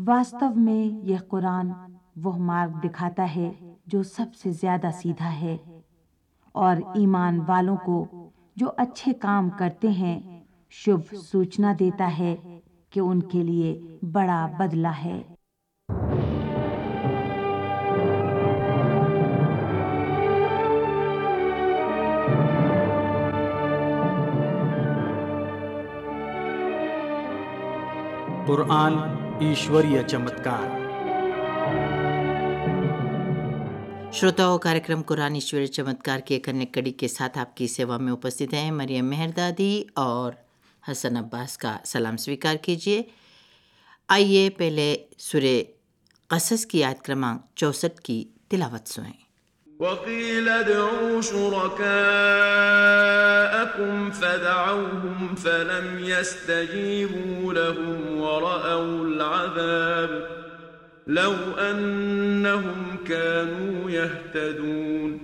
वास्तव में यह कुरान वह मार्ग दिखाता है जो सबसे ज्यादा सीधा है, और ईमान वालों को जो अच्छे काम करते हैं शुभ सूचना देता है कि उनके लिए बड़ा बदला है। कुरान ईश्वरीय चमत्कार। श्रोताओं, कार्यक्रम कुरान ईश्वरीय चमत्कार की एक अन्य कड़ी के साथ आपकी सेवा में उपस्थित हैं मरियम मेहरदादी और हसन अब्बास का सलाम स्वीकार कीजिए। आइए पहले सूरे क़सस की आयत क्रमांक 64 की तिलावत सुनें। وقيل ادعوا شركاءكم فدعوهم فلم يستجيبوا لهم ورأوا العذاب لو أنهم كانوا يهتدون।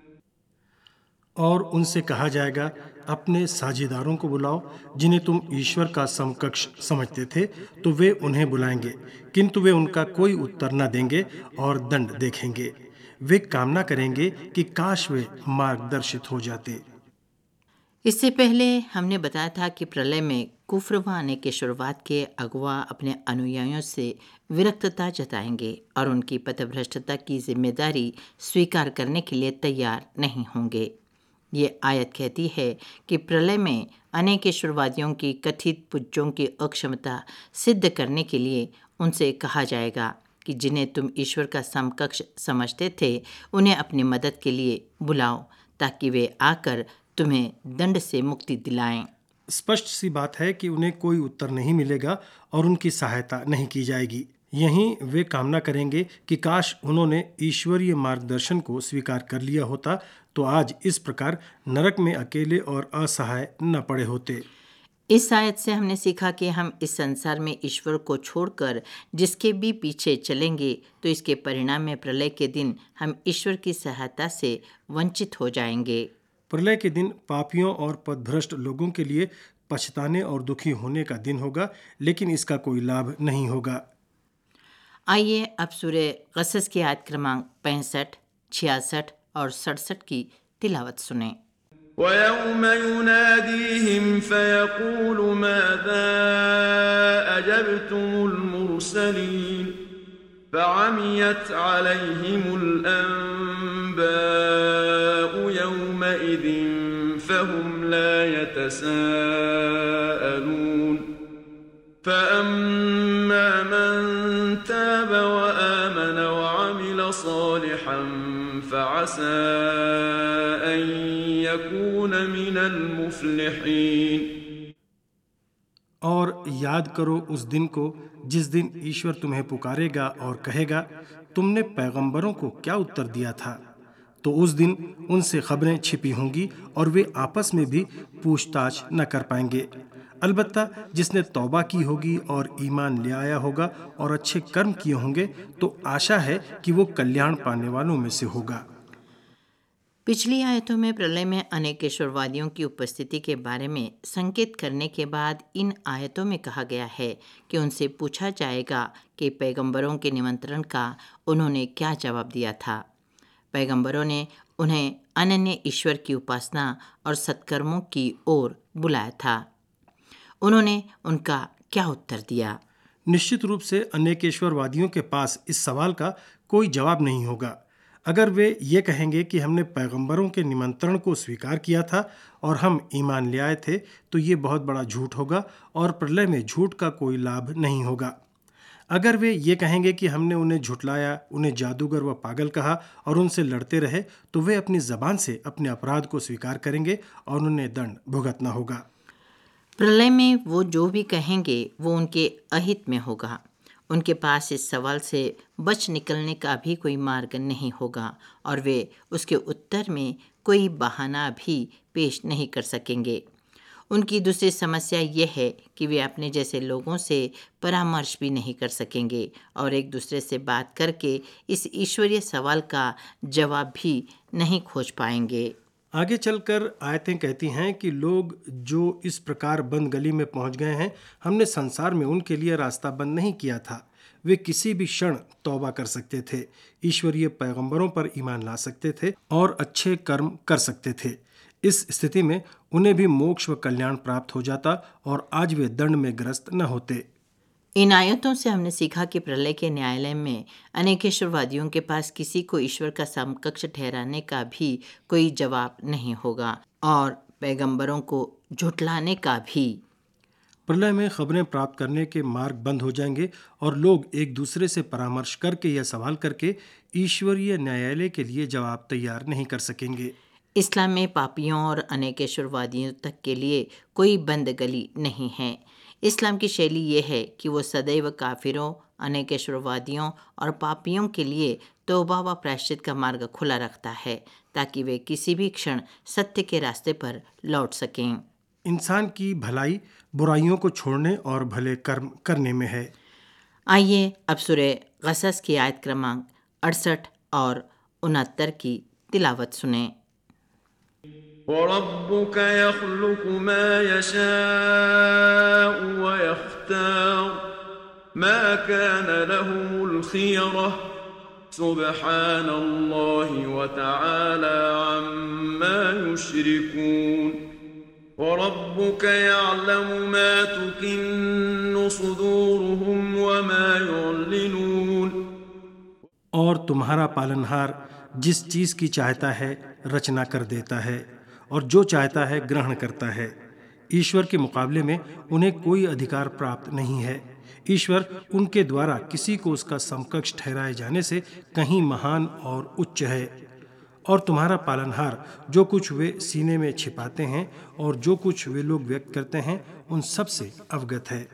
और उनसे कहा जाएगा, अपने साझेदारों को बुलाओ जिन्हें तुम ईश्वर का समकक्ष समझते थे, तो वे उन्हें बुलाएंगे, किंतु वे उनका कोई उत्तर न देंगे और दंड देखेंगे। वे कामना करेंगे कि काश वे मार्गदर्शित हो जाते। इससे पहले हमने बताया था कि प्रलय में कुफ्र आने के शुरुआत के अगवा अपने अनुयायियों से विरक्तता जताएंगे और उनकी पथभ्रष्टता की जिम्मेदारी स्वीकार करने के लिए तैयार नहीं होंगे। ये आयत कहती है कि प्रलय में अनेक शुरुआतियों की कथित पुज्जों की अक्षमता सिद्ध करने के लिए उनसे कहा जाएगा कि जिन्हें तुम ईश्वर का समकक्ष समझते थे उन्हें अपनी मदद के लिए बुलाओ ताकि वे आकर तुम्हें दंड से मुक्ति दिलाएं। स्पष्ट सी बात है कि उन्हें कोई उत्तर नहीं मिलेगा और उनकी सहायता नहीं की जाएगी। यहीं वे कामना करेंगे कि काश उन्होंने ईश्वरीय मार्गदर्शन को स्वीकार कर लिया होता, तो आज इस प्रकार नरक में अकेले और असहाय न पड़े होते। इस आयत से हमने सीखा कि हम इस संसार में ईश्वर को छोड़कर जिसके भी पीछे चलेंगे तो इसके परिणाम में प्रलय के दिन हम ईश्वर की सहायता से वंचित हो जाएंगे। प्रलय के दिन पापियों और पथभ्रष्ट लोगों के लिए पछताने और दुखी होने का दिन होगा, लेकिन इसका कोई लाभ नहीं होगा। आइए अब सूरे क़सस की आयत क्रमांक 65, 66 और 67 की तिलावत सुनें। ويوم يناديهم فيقول ماذا أجبتم المرسلين فعميت عليهم الأنباء يومئذ فهم لا يتساءلون فأما من تاب وآمن وعمل صالحا فعسى أن يكون من المفلحين। और याद करो उस दिन को जिस दिन ईश्वर तुम्हें पुकारेगा और कहेगा, तुमने पैगंबरों को क्या उत्तर दिया था? तो उस दिन उनसे खबरें छिपी होंगी और वे आपस में भी पूछताछ न कर पाएंगे। अलबत्ता जिसने तौबा की होगी और ईमान ले आया होगा और अच्छे कर्म किए होंगे, तो आशा है कि वो कल्याण पाने वालों में से होगा। पिछली आयतों में प्रलय में अनेक ईश्वरवादियों की उपस्थिति के बारे में संकेत करने के बाद इन आयतों में कहा गया है कि उनसे पूछा जाएगा कि पैगंबरों के निमंत्रण का उन्होंने क्या जवाब दिया था। पैगंबरों ने उन्हें अनन्य ईश्वर की उपासना और सत्कर्मों की ओर बुलाया था। उन्होंने उनका क्या उत्तर दिया? निश्चित रूप से अनेकेश्वरवादियों के पास इस सवाल का कोई जवाब नहीं होगा। अगर वे ये कहेंगे कि हमने पैगंबरों के निमंत्रण को स्वीकार किया था और हम ईमान ले आए थे, तो ये बहुत बड़ा झूठ होगा और प्रलय में झूठ का कोई लाभ नहीं होगा। अगर वे ये कहेंगे कि हमने उन्हें झुठलाया, उन्हें जादूगर व पागल कहा और उनसे लड़ते रहे, तो वे अपनी जबान से अपने अपराध को स्वीकार करेंगे और उन्हें दंड भुगतना होगा। प्रलय में वो जो भी कहेंगे वो उनके अहित में होगा। उनके पास इस सवाल से बच निकलने का भी कोई मार्ग नहीं होगा और वे उसके उत्तर में कोई बहाना भी पेश नहीं कर सकेंगे। उनकी दूसरी समस्या यह है कि वे अपने जैसे लोगों से परामर्श भी नहीं कर सकेंगे और एक दूसरे से बात करके इस ईश्वरीय सवाल का जवाब भी नहीं खोज पाएंगे। आगे चलकर आयतें कहती हैं कि लोग जो इस प्रकार बंद गली में पहुंच गए हैं, हमने संसार में उनके लिए रास्ता बंद नहीं किया था। वे किसी भी क्षण तौबा कर सकते थे, ईश्वरीय पैगंबरों पर ईमान ला सकते थे और अच्छे कर्म कर सकते थे। इस स्थिति में उन्हें भी मोक्ष व कल्याण प्राप्त हो जाता और आज वे दंड में ग्रस्त न होते। इन आयतों से हमने सीखा कि प्रलय के न्यायालय में अनेकेश्वरवादियों के पास किसी को ईश्वर का समकक्ष ठहराने का भी कोई जवाब नहीं होगा और पैगंबरों को झुठलाने का भी। प्रलय में खबरें प्राप्त करने के मार्ग बंद हो जाएंगे और लोग एक दूसरे से परामर्श करके या सवाल करके ईश्वरीय न्यायालय के लिए जवाब तैयार नहीं कर सकेंगे। इस्लाम में पापियों और अनेकेश्वरवादियों तक के लिए कोई बंद गली नहीं है। इस्लाम की शैली ये है कि वो सदैव काफिरों, अनेकेश्वरवादियों और पापियों के लिए तौबा व प्रायश्चित का मार्ग खुला रखता है ताकि वे किसी भी क्षण सत्य के रास्ते पर लौट सकें। इंसान की भलाई बुराइयों को छोड़ने और भले कर्म करने में है। आइए अब सूरह क़सस की आयत क्रमांक 68 और 69 की तिलावत सुनें। وَرَبُّكَ يَخْلُقُ مَا يَشَاءُ وَيَخْتَارُ مَا كَانَ لَهُمُ الْخِيَرَةُ سُبْحَانَ اللَّهِ وَتَعَالَى عَمَّا يُشْرِكُونَ وَرَبُّكَ يَعْلَمُ مَا تُكِنُّ صُدُورُهُمْ وَمَا يُعْلِنُونَ। और तुम्हारा पालनहार जिस चीज़ की चाहता है रचना कर देता है और जो चाहता है ग्रहण करता है। ईश्वर के मुकाबले में उन्हें कोई अधिकार प्राप्त नहीं है। ईश्वर उनके द्वारा किसी को उसका समकक्ष ठहराए जाने से कहीं महान और उच्च है। और तुम्हारा पालनहार जो कुछ वे सीने में छिपाते हैं और जो कुछ वे लोग व्यक्त करते हैं उन सब से अवगत है।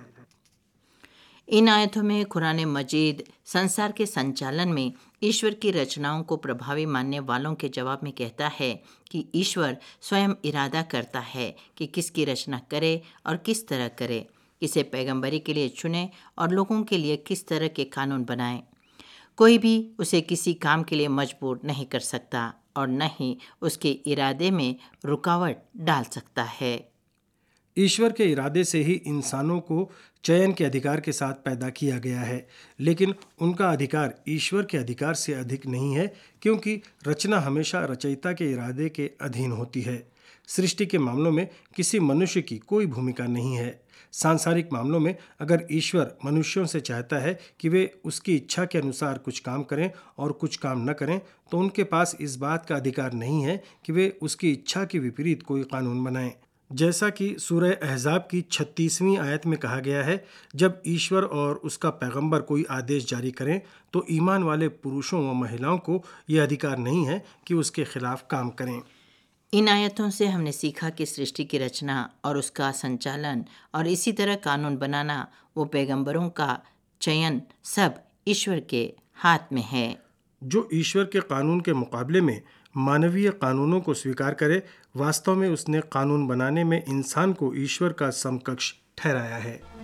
इन आयतों में कुरान मजीद संसार के संचालन में ईश्वर की रचनाओं को प्रभावी मानने वालों के जवाब में कहता है कि ईश्वर स्वयं इरादा करता है कि किसकी रचना करे और किस तरह करे, किसे पैगंबरी के लिए चुने और लोगों के लिए किस तरह के कानून बनाए। कोई भी उसे किसी काम के लिए मजबूर नहीं कर सकता और न ही उसके इरादे में रुकावट डाल सकता है। ईश्वर के इरादे से ही इंसानों को चयन के अधिकार के साथ पैदा किया गया है, लेकिन उनका अधिकार ईश्वर के अधिकार से अधिक नहीं है, क्योंकि रचना हमेशा रचयिता के इरादे के अधीन होती है। सृष्टि के मामलों में किसी मनुष्य की कोई भूमिका नहीं है। सांसारिक मामलों में अगर ईश्वर मनुष्यों से चाहता है कि वे उसकी इच्छा के अनुसार कुछ काम करें और कुछ काम न करें, तो उनके पास इस बात का अधिकार नहीं है कि वे उसकी इच्छा के विपरीत कोई कानून बनाएं। जैसा कि सूरह अहज़ाब की 36वीं आयत में कहा गया है, जब ईश्वर और उसका पैगंबर कोई आदेश जारी करें तो ईमान वाले पुरुषों व महिलाओं को यह अधिकार नहीं है कि उसके खिलाफ काम करें। इन आयतों से हमने सीखा कि सृष्टि की रचना और उसका संचालन और इसी तरह कानून बनाना, वो पैगंबरों का चयन सब ईश्वर के हाथ में है। जो ईश्वर के कानून के मुकाबले में मानवीय कानूनों को स्वीकार करे, वास्तव में उसने कानून बनाने में इंसान को ईश्वर का समकक्ष ठहराया है।